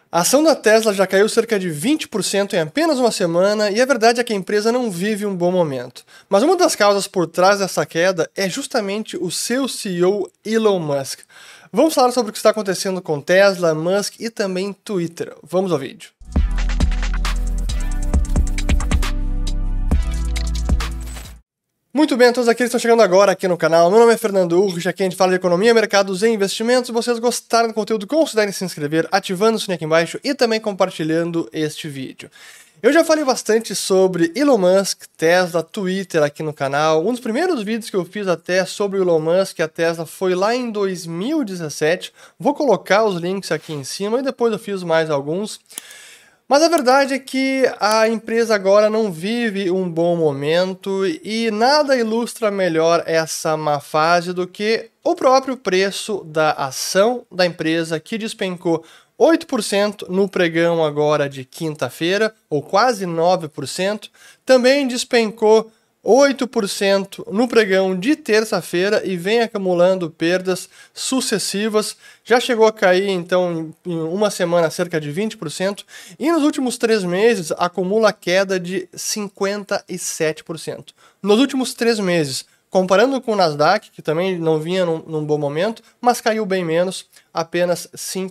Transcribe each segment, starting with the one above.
A ação da Tesla já caiu cerca de 20% em apenas uma semana e a verdade é que a empresa não vive um bom momento. Mas uma das causas por trás dessa queda é justamente o seu CEO Elon Musk. Vamos falar sobre o que está acontecendo com Tesla, Musk e também Twitter. Vamos ao vídeo. Muito bem, a todos aqueles que estão chegando agora aqui no canal. Meu nome é Fernando Urrich, aqui a gente fala de economia, mercados e investimentos. Se vocês gostaram do conteúdo, considerem se inscrever, ativando o sininho aqui embaixo e também compartilhando este vídeo. Eu já falei bastante sobre Elon Musk, Tesla, Twitter aqui no canal. Um dos primeiros vídeos que eu fiz até sobre o Elon Musk e a Tesla foi lá em 2017. Vou colocar os links aqui em cima e depois eu fiz mais alguns. Mas a verdade é que a empresa agora não vive um bom momento e nada ilustra melhor essa má fase do que o próprio preço da ação da empresa, que despencou 8% no pregão agora de quinta-feira, ou quase 9%, também despencou 8% no pregão de terça-feira e vem acumulando perdas sucessivas. Já chegou a cair, então, em uma semana cerca de 20%, e nos últimos 3 meses acumula queda de 57%. Nos últimos 3 meses, comparando com o Nasdaq, que também não vinha num bom momento, mas caiu bem menos, apenas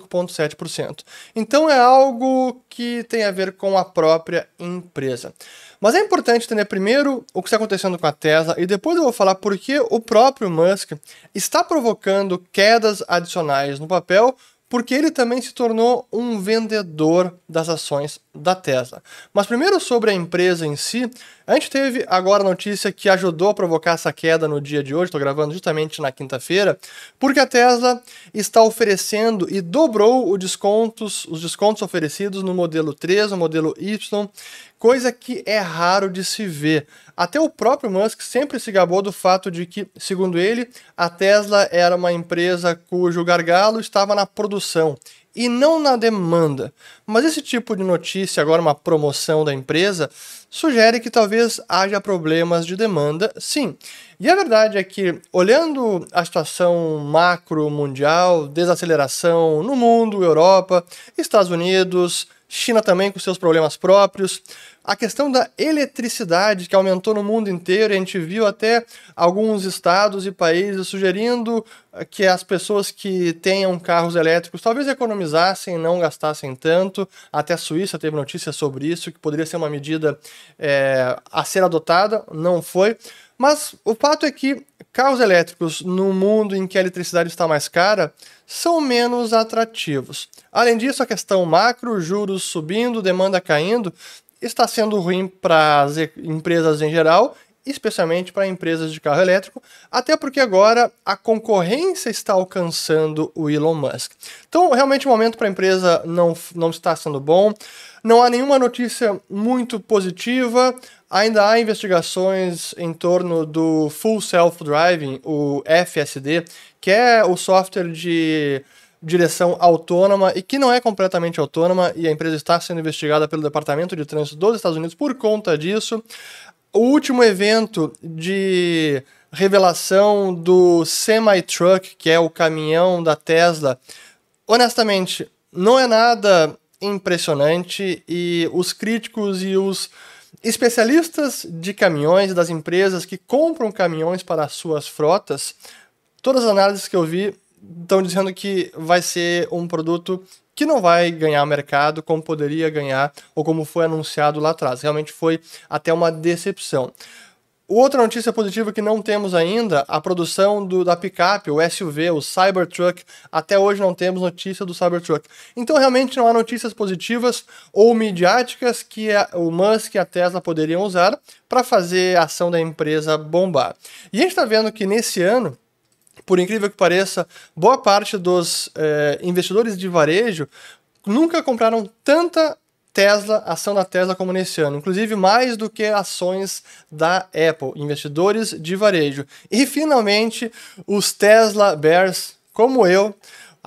5,7%. Então é algo que tem a ver com a própria empresa. Mas é importante entender primeiro o que está acontecendo com a Tesla e depois eu vou falar por que o próprio Musk está provocando quedas adicionais no papel, porque ele também se tornou um vendedor das ações da Tesla. Mas primeiro sobre a empresa em si, a gente teve agora a notícia que ajudou a provocar essa queda no dia de hoje, estou gravando justamente na quinta-feira, porque a Tesla está oferecendo e dobrou os descontos oferecidos no modelo 3, no modelo Y, coisa que é raro de se ver. Até o próprio Musk sempre se gabou do fato de que, segundo ele, a Tesla era uma empresa cujo gargalo estava na produção e não na demanda. Mas esse tipo de notícia, agora uma promoção da empresa, sugere que talvez haja problemas de demanda, sim. E a verdade é que, olhando a situação macro mundial, desaceleração no mundo, Europa, Estados Unidos, China também com seus problemas próprios, a questão da eletricidade que aumentou no mundo inteiro, e a gente viu até alguns estados e países sugerindo que as pessoas que tenham carros elétricos talvez economizassem, não gastassem tanto. Até a Suíça teve notícia sobre isso, que poderia ser uma medida a ser adotada, não foi. Mas o fato é que carros elétricos, no mundo em que a eletricidade está mais cara, são menos atrativos. Além disso, a questão macro, juros subindo, demanda caindo, está sendo ruim para as empresas em geral, especialmente para empresas de carro elétrico, até porque agora a concorrência está alcançando o Elon Musk. Então, realmente o momento para a empresa não está sendo bom, não há nenhuma notícia muito positiva, ainda há investigações em torno do Full Self-Driving, o FSD, que é o software de direção autônoma e que não é completamente autônoma, e a empresa está sendo investigada pelo Departamento de Trânsito dos Estados Unidos por conta disso. O último evento de revelação do Semi-Truck, que é o caminhão da Tesla, honestamente, não é nada impressionante, e os críticos e os especialistas de caminhões, das empresas que compram caminhões para as suas frotas, todas as análises que eu vi estão dizendo que vai ser um produto que não vai ganhar mercado como poderia ganhar ou como foi anunciado lá atrás. Realmente foi até uma decepção. Outra notícia positiva que não temos ainda, a produção da picape, o SUV, o Cybertruck. Até hoje não temos notícia do Cybertruck. Então realmente não há notícias positivas ou midiáticas que o Musk e a Tesla poderiam usar para fazer a ação da empresa bombar. E a gente está vendo que nesse ano, por incrível que pareça, boa parte dos investidores de varejo nunca compraram tanta ação da Tesla como nesse ano, inclusive mais do que ações da Apple, investidores de varejo. E finalmente, os Tesla Bears, como eu,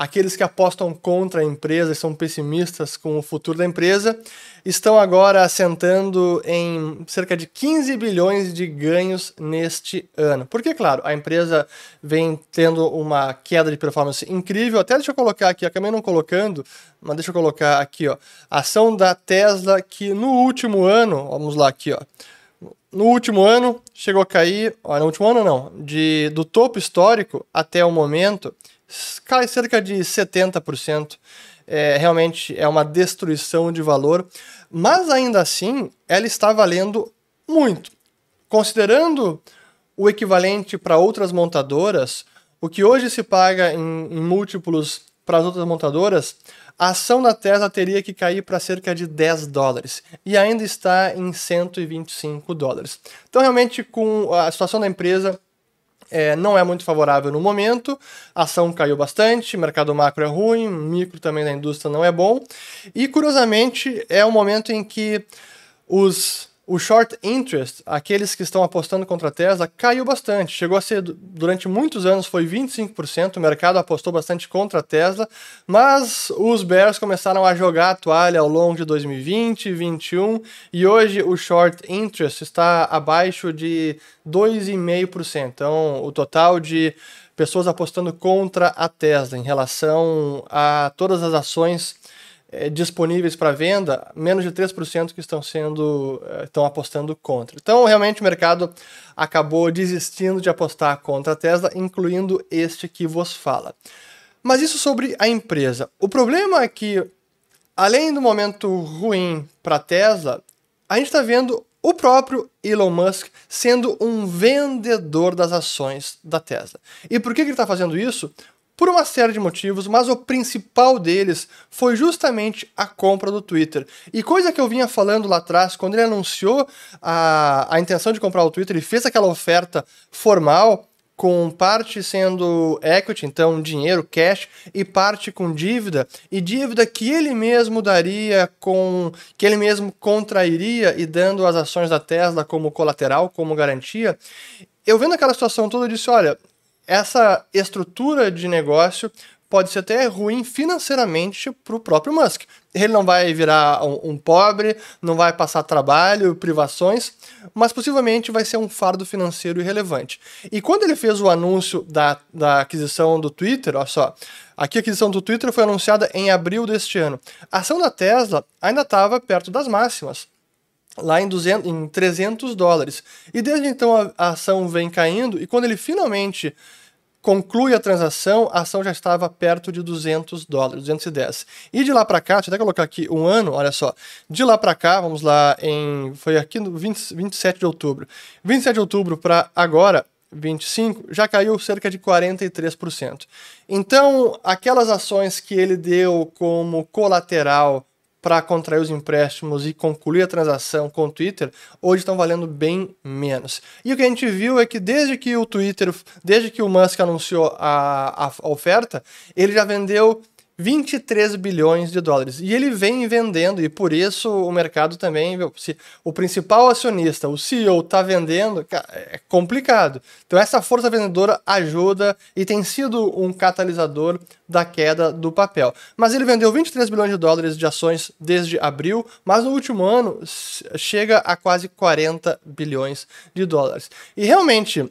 aqueles que apostam contra a empresa e são pessimistas com o futuro da empresa, estão agora assentando em cerca de 15 bilhões de ganhos neste ano. Porque, claro, a empresa vem tendo uma queda de performance incrível. Até deixa eu colocar aqui, acabei não colocando, mas deixa eu colocar aqui, ó, a ação da Tesla que no último ano, vamos lá aqui, ó, no último ano chegou a cair, ó, no último ano não, do topo histórico até o momento, cai cerca de 70%. Realmente é uma destruição de valor, mas ainda assim ela está valendo muito. Considerando o equivalente para outras montadoras, o que hoje se paga em múltiplos para as outras montadoras, a ação da Tesla teria que cair para cerca de 10 dólares e ainda está em 125 dólares. Então, realmente, com a situação da empresa, não é muito favorável no momento, a ação caiu bastante, mercado macro é ruim, micro também da indústria não é bom, e curiosamente é um momento em que o short interest, aqueles que estão apostando contra a Tesla, caiu bastante. Chegou a ser, durante muitos anos, foi 25%, o mercado apostou bastante contra a Tesla, mas os bears começaram a jogar a toalha ao longo de 2020, 2021, e hoje o short interest está abaixo de 2,5%. Então, o total de pessoas apostando contra a Tesla em relação a todas as ações disponíveis para venda, menos de 3% que estão apostando contra. Então, realmente, o mercado acabou desistindo de apostar contra a Tesla, incluindo este que vos fala. Mas isso sobre a empresa. O problema é que, além do momento ruim para a Tesla, a gente está vendo o próprio Elon Musk sendo um vendedor das ações da Tesla. E por que ele está fazendo isso? Por uma série de motivos, mas o principal deles foi justamente a compra do Twitter. E coisa que eu vinha falando lá atrás, quando ele anunciou a intenção de comprar o Twitter, ele fez aquela oferta formal, com parte sendo equity, então dinheiro, cash, e parte com dívida, e dívida que ele mesmo daria, que ele mesmo contrairia e dando as ações da Tesla como colateral, como garantia. Eu vendo aquela situação toda, eu disse, olha, essa estrutura de negócio pode ser até ruim financeiramente para o próprio Musk. Ele não vai virar um pobre, não vai passar trabalho, privações, mas possivelmente vai ser um fardo financeiro irrelevante. E quando ele fez o anúncio da aquisição do Twitter, olha só, aqui a aquisição do Twitter foi anunciada em abril deste ano. A ação da Tesla ainda estava perto das máximas, lá em 300 dólares. E desde então a ação vem caindo, e quando ele finalmente conclui a transação, a ação já estava perto de 200 dólares, 210. E de lá para cá, deixa eu até colocar aqui um ano, olha só, de lá para cá, vamos lá, foi aqui no 27 de outubro. 27 de outubro para agora, 25, já caiu cerca de 43%. Então, aquelas ações que ele deu como colateral para contrair os empréstimos e concluir a transação com o Twitter, hoje estão valendo bem menos. E o que a gente viu é que desde que o Musk anunciou a oferta, ele já vendeu 23 bilhões de dólares. E ele vem vendendo, e por isso o mercado também, se o principal acionista, o CEO, está vendendo, é complicado. Então essa força vendedora ajuda e tem sido um catalisador da queda do papel. Mas ele vendeu 23 bilhões de dólares de ações desde abril, mas no último ano chega a quase 40 bilhões de dólares. E realmente,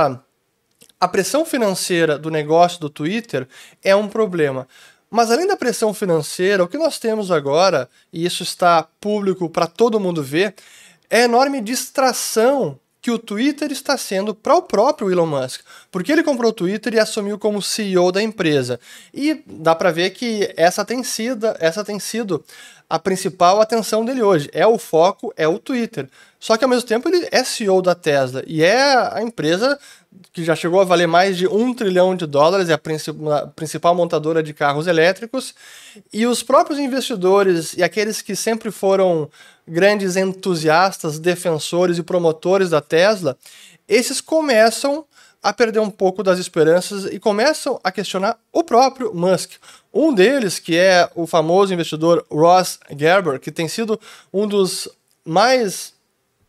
a pressão financeira do negócio do Twitter é um problema. Mas além da pressão financeira, o que nós temos agora, e isso está público para todo mundo ver, é a enorme distração que o Twitter está sendo para o próprio Elon Musk. Porque ele comprou o Twitter e assumiu como CEO da empresa. E dá para ver que essa tem sido a principal atenção dele hoje. É o foco, é o Twitter. Só que ao mesmo tempo ele é CEO da Tesla e é a empresa que já chegou a valer mais de $1 trilhão, é a principal montadora de carros elétricos, e os próprios investidores e aqueles que sempre foram grandes entusiastas, defensores e promotores da Tesla, esses começam a perder um pouco das esperanças e começam a questionar o próprio Musk. Um deles, que é o famoso investidor Ross Gerber, que tem sido um dos mais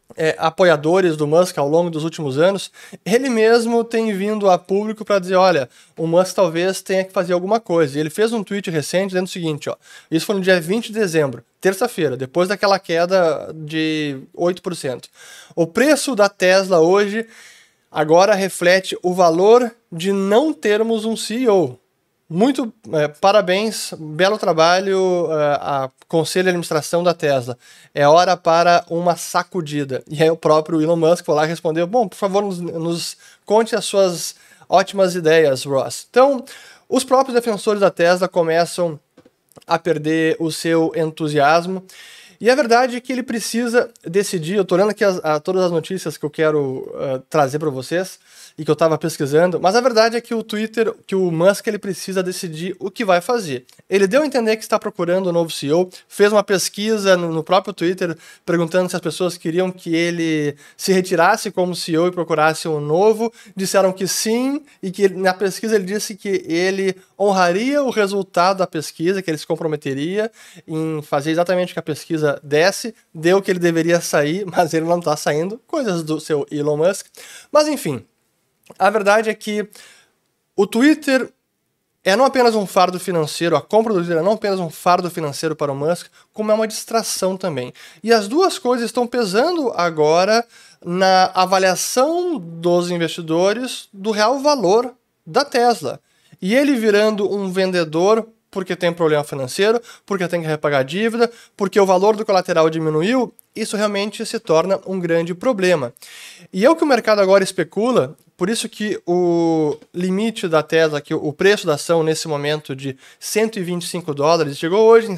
apoiadores do Musk ao longo dos últimos anos, ele mesmo tem vindo a público para dizer, olha, o Musk talvez tenha que fazer alguma coisa. E ele fez um tweet recente dizendo o seguinte, ó, isso foi no dia 20 de dezembro, terça-feira, depois daquela queda de 8%. O preço da Tesla hoje agora reflete o valor de não termos um CEO. Muito parabéns, belo trabalho, a conselho de administração da Tesla. É hora para uma sacudida. E aí o próprio Elon Musk foi lá e respondeu, bom, por favor, nos conte as suas ótimas ideias, Ross. Então, os próprios defensores da Tesla começam a perder o seu entusiasmo. E a verdade é que ele precisa decidir, eu estou olhando aqui todas as notícias que eu quero trazer para vocês, e que eu estava pesquisando, mas a verdade é que o Musk, ele precisa decidir o que vai fazer. Ele deu a entender que está procurando um novo CEO, fez uma pesquisa no próprio Twitter, perguntando se as pessoas queriam que ele se retirasse como CEO e procurasse um novo, disseram que sim, e que na pesquisa ele disse que ele honraria o resultado da pesquisa, que ele se comprometeria em fazer exatamente o que a pesquisa desse, deu que ele deveria sair, mas ele não está saindo, coisas do seu Elon Musk. Mas enfim, a verdade é que o Twitter é não apenas um fardo financeiro, a compra do Twitter é não apenas um fardo financeiro para o Musk, como é uma distração também. E as duas coisas estão pesando agora na avaliação dos investidores do real valor da Tesla. E ele virando um vendedor porque tem problema financeiro, porque tem que repagar dívida, porque o valor do colateral diminuiu, isso realmente se torna um grande problema. E é o que o mercado agora especula, por isso que o limite da Tesla, que o preço da ação nesse momento de $125, chegou hoje em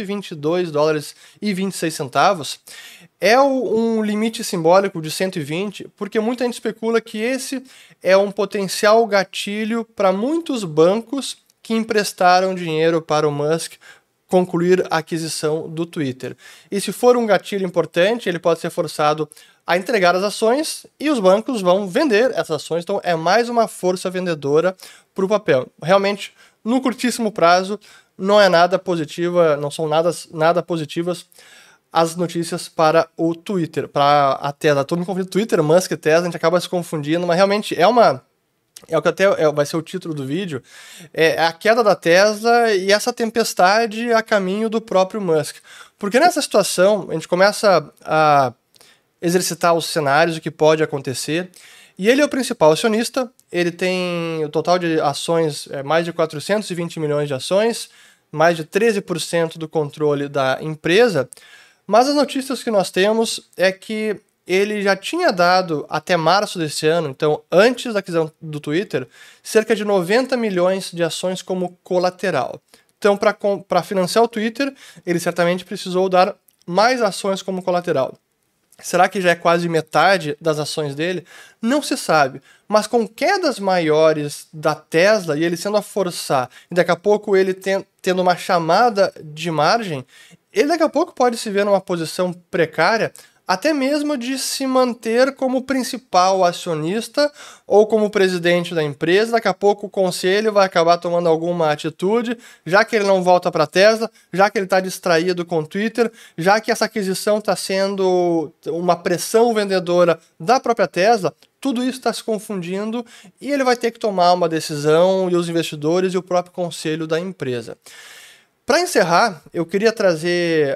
$122,26, é um limite simbólico de 120, porque muita gente especula que esse é um potencial gatilho para muitos bancos que emprestaram dinheiro para o Musk concluir a aquisição do Twitter. E se for um gatilho importante, ele pode ser forçado a entregar as ações e os bancos vão vender essas ações. Então é mais uma força vendedora para o papel. Realmente, no curtíssimo prazo, não é nada positiva, não são nada positivas as notícias para o Twitter, para a Tesla. Todo mundo confunde Twitter, Musk e Tesla, a gente acaba se confundindo, mas realmente é o que até vai ser o título do vídeo, é a queda da Tesla e essa tempestade a caminho do próprio Musk. Porque nessa situação, a gente começa a exercitar os cenários, o que pode acontecer, e ele é o principal acionista, ele tem o total de ações, mais de 420 milhões de ações, mais de 13% do controle da empresa, mas as notícias que nós temos é que ele já tinha dado, até março desse ano, então antes da aquisição do Twitter, cerca de 90 milhões de ações como colateral. Então, para financiar o Twitter, ele certamente precisou dar mais ações como colateral. Será que já é quase metade das ações dele? Não se sabe. Mas com quedas maiores da Tesla e ele sendo a forçar, e daqui a pouco ele tendo uma chamada de margem, ele daqui a pouco pode se ver numa posição precária, até mesmo de se manter como principal acionista ou como presidente da empresa. Daqui a pouco o conselho vai acabar tomando alguma atitude, já que ele não volta para a Tesla, já que ele está distraído com o Twitter, já que essa aquisição está sendo uma pressão vendedora da própria Tesla, tudo isso está se confundindo e ele vai ter que tomar uma decisão, e os investidores e o próprio conselho da empresa. Para encerrar, eu queria trazer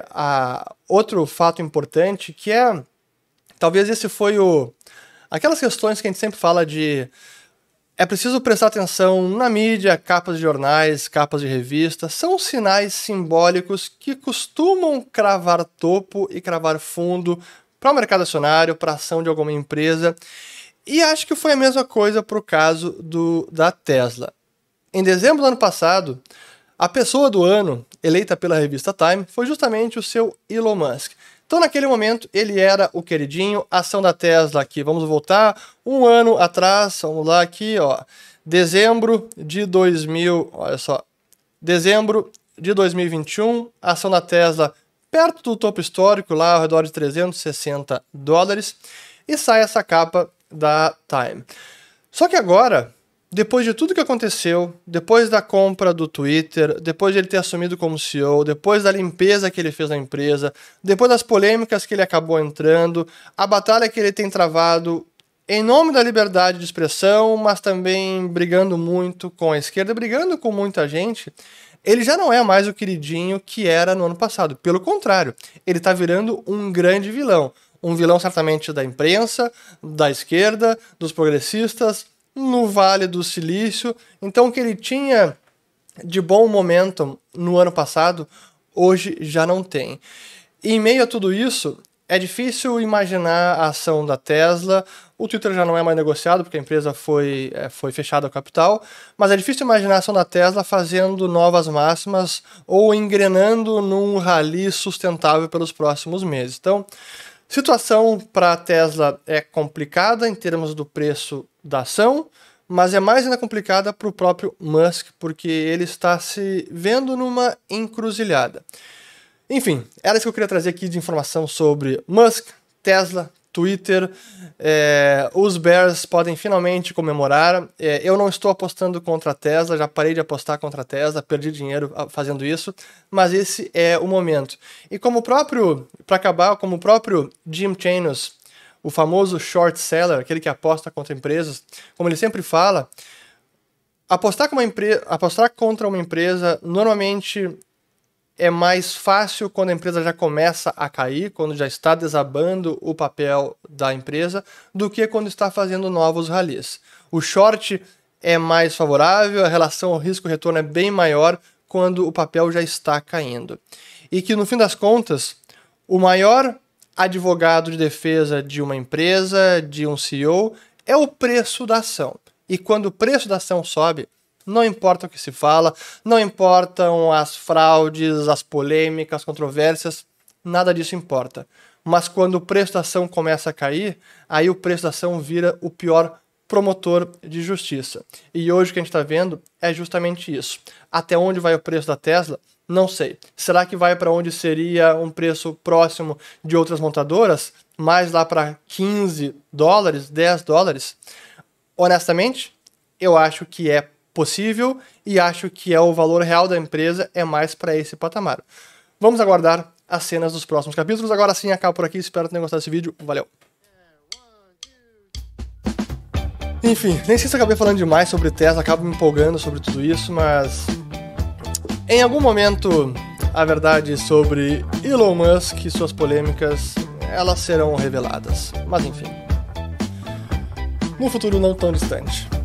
outro fato importante, que talvez esse foi aquelas questões que a gente sempre fala de é preciso prestar atenção na mídia, capas de jornais, capas de revistas, são sinais simbólicos que costumam cravar topo e cravar fundo para o mercado acionário, para a ação de alguma empresa, e acho que foi a mesma coisa para o caso da Tesla. Em dezembro do ano passado, a pessoa do ano, eleita pela revista Time, foi justamente o seu Elon Musk. Então, naquele momento, ele era o queridinho. A ação da Tesla aqui, vamos voltar um ano atrás, vamos lá aqui, ó, dezembro de 2021, a ação da Tesla perto do topo histórico, lá ao redor de $360, e sai essa capa da Time. Só que agora, depois de tudo que aconteceu, depois da compra do Twitter, depois de ele ter assumido como CEO, depois da limpeza que ele fez na empresa, depois das polêmicas que ele acabou entrando, a batalha que ele tem travado em nome da liberdade de expressão, mas também brigando muito com a esquerda, brigando com muita gente, ele já não é mais o queridinho que era no ano passado. Pelo contrário, ele está virando um grande vilão. Um vilão certamente da imprensa, da esquerda, dos progressistas, no Vale do Silício. Então o que ele tinha de bom momento no ano passado, hoje já não tem. E em meio a tudo isso, é difícil imaginar a ação da Tesla. O Twitter já não é mais negociado, porque a empresa foi fechada ao capital, mas é difícil imaginar a ação da Tesla fazendo novas máximas ou engrenando num rally sustentável pelos próximos meses. Então, situação para a Tesla é complicada em termos do preço da ação, mas é mais ainda complicada para o próprio Musk, porque ele está se vendo numa encruzilhada. Enfim, era isso que eu queria trazer aqui de informação sobre Musk, Tesla, Twitter. Os Bears podem finalmente comemorar. Eu não estou apostando contra a Tesla, já parei de apostar contra a Tesla, perdi dinheiro fazendo isso, mas esse é o momento. E como o próprio Jim Chanos, o famoso short seller, aquele que aposta contra empresas, como ele sempre fala, apostar contra uma empresa normalmente é mais fácil quando a empresa já começa a cair, quando já está desabando o papel da empresa, do que quando está fazendo novos rallies. O short é mais favorável, a relação ao risco-retorno é bem maior quando o papel já está caindo. E que, no fim das contas, o maior advogado de defesa de uma empresa, de um CEO, é o preço da ação. E quando o preço da ação sobe, não importa o que se fala, não importam as fraudes, as polêmicas, as controvérsias, nada disso importa. Mas quando o preço da ação começa a cair, aí o preço da ação vira o pior promotor de justiça. E hoje o que a gente está vendo é justamente isso. Até onde vai o preço da Tesla? Não sei. Será que vai para onde seria um preço próximo de outras montadoras? Mais lá para $15, $10? Honestamente, eu acho que é possível e acho que o valor real da empresa é mais para esse patamar. Vamos aguardar as cenas dos próximos capítulos. Agora sim, acabo por aqui. Espero que tenham gostado desse vídeo. Valeu! Enfim, nem sei se eu acabei falando demais sobre Tesla, acabo me empolgando sobre tudo isso, mas em algum momento a verdade sobre Elon Musk e suas polêmicas, elas serão reveladas. Mas enfim, no futuro não tão distante.